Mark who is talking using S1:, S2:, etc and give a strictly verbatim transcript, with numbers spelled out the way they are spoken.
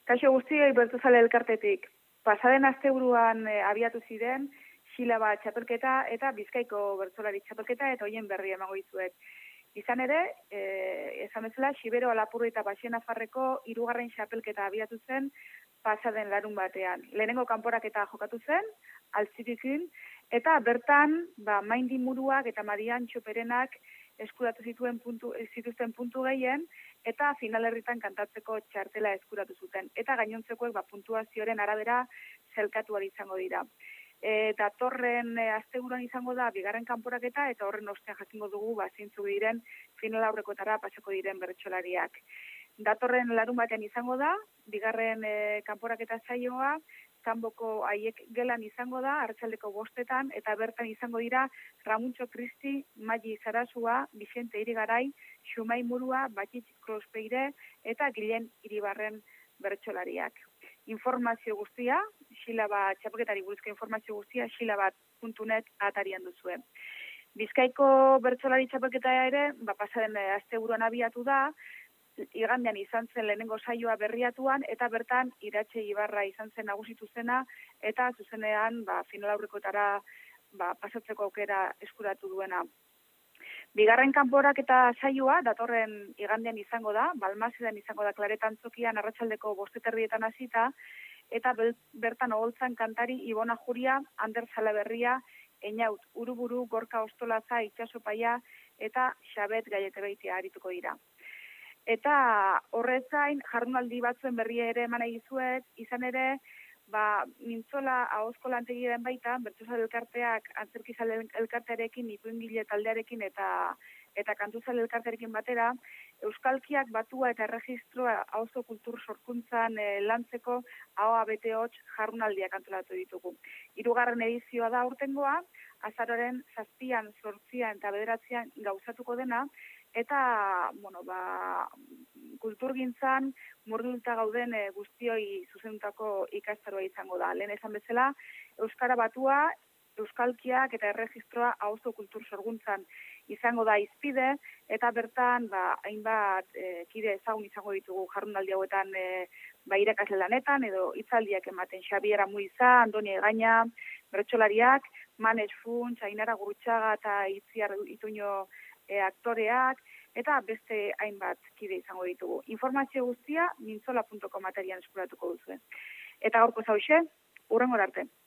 S1: Kaixo guztioi bertzozale elkartetik. Pasaden asteburuan e, abiatu ziren Xilaba txapelketa eta Bizkaiko bertzolari txapelketa eta hoien berri emango dizuet. Izan ere, e, esan bezala, Xibero Alapurri eta Baxi Nafarreko hirugarren txapelketa abiatu zen pasaden larun batean. Lehenengo kanporaketa jokatu zen, Altzirikin, eta bertan, ba, Maindi Muruak eta Marian Txoperenak eskuratu zituen puntu, zituzten puntu gehien, eta finalerritan kantatzeko txartela eskuratu zuten. Eta gainontzekoek ba, puntuazioaren arabera zelkatu izango dira. E, datorren e, asteburuan izango da bigarren kanporaketa eta horren ostean jakingo dugu ba, zeintzuk diren final aurrekoetara pasako diren bertsolariak. Datorren larun batean izango da, bigarren e, kanporaketa saioa, kanboko haiek gelan izango da, arratsaldeko bostetan, eta bertan izango dira Ramuntxo Kristi, Maji Sarasua, Vicente Irigarai, Xumai Murua, Batxitz Krospeire eta Gilen Iribarren bertsolariak. Informazio guztia, Xilaba txapelketari buruzko informazio guztia, xilabat puntu net atarian duzuen. Bizkaiko bertsolari txapelketa ere, ba, pasaden asteburuan abiatu da, igandean izan zen lehenengo saioa berriatuan, eta bertan Iratxe Ibarra izan zen nagusitu zena, eta zuzenean ba, final aurrekoetara ba, pasatzeko aukera eskuratu duena. Bigarren kanporak eta saioa, datorren igandean izango da, Balmasedan izango da Klaretan Zokian arratsaldeko bosteterrietan hasita, eta bertan oholtzan kantari Ibona Juria, Ander Salaberria, Einaut Uruburu, Gorka Ostolaza, Itxaso Paia, eta Xabet Gaietebeitia arituko dira. Eta horrez gain, jardunaldi batzuen berria ere eman nahi dizuet, izan ere, ba, mintzola ahozko lantegiaren baita, bertsozale elkarteak, antzerkizale elkartearekin, ipuingile taldearekin eta eta kantuzale elkartearekin batera, euskalkiak batua eta erregistroa ahozko kultur sorkuntzan e, lantzeko A O A B T hots jardunaldiak antolatu ditugu. Hirugarren edizioa da aurtengoa, azaroren zazpian, zortzian eta bederatzian gauzatuko dena, eta, bueno, ba, kulturgintzan murgilduta gauden e, guztioi zuzendutako ikastaroa izango da. Lehen esan bezala, euskara batua, euskalkiak eta erregistroa ahozko kultur sorguntzan izango da izpide, eta bertan, ba, hainbat e, kide ezagun izango ditugu jardunaldi hauetan e, ba, irakasle lanetan, edo hitzaldiak ematen Xabiera Muiza, Andoni Egaña, bertsolariak, Manes Funtz, Ainara Gurutxaga eta Itziar Ituño E, aktoreak, eta beste hainbat kide izango ditugu. Informazio guztia mintzola puntu com materian eskuratuko duzuen. Eta gaurko zauxe, hurrengora arte.